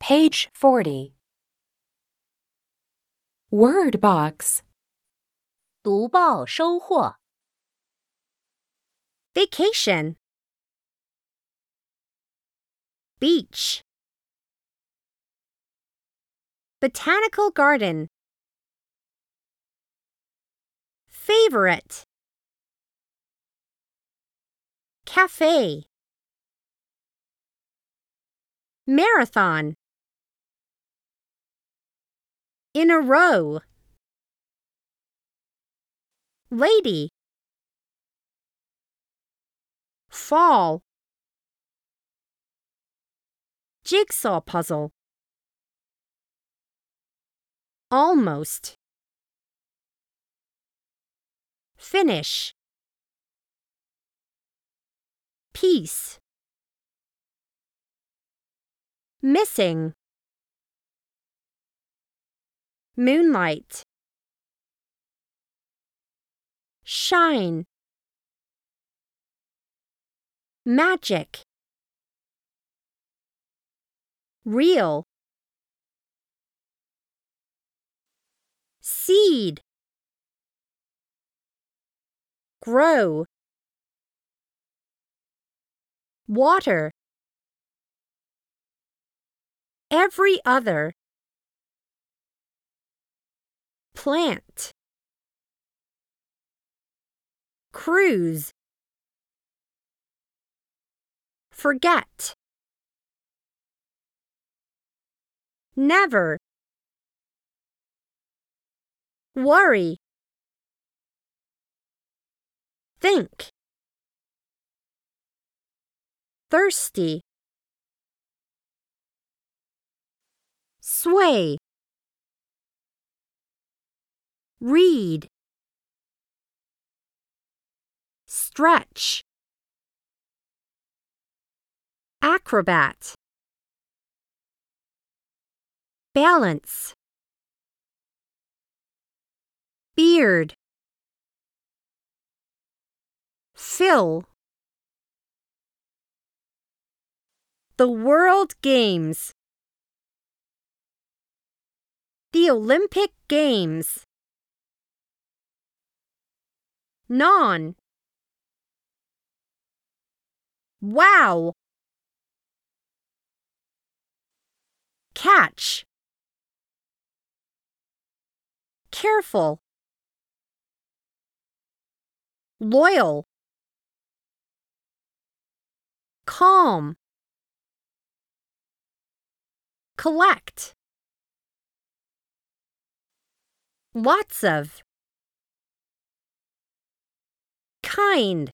Page 40. Word box. 读报收获 Vacation. Beach. Botanical garden. Favorite. Cafe. Marathon. In a row. Lady. Fall. Jigsaw puzzle. Almost. Finish. Piece. Missing. Moonlight. Shine. Magic. Real. Seed. Grow. Water. Every other. Plant. Cruise. Forget. Never. Worry. Think. Thirsty. Sway. Read. Stretch. Acrobat. Balance. Beard. Fill. The World Games. The Olympic Games. Non. Wow. Catch. Careful. Loyal. Calm. Collect. Lots of. Kind.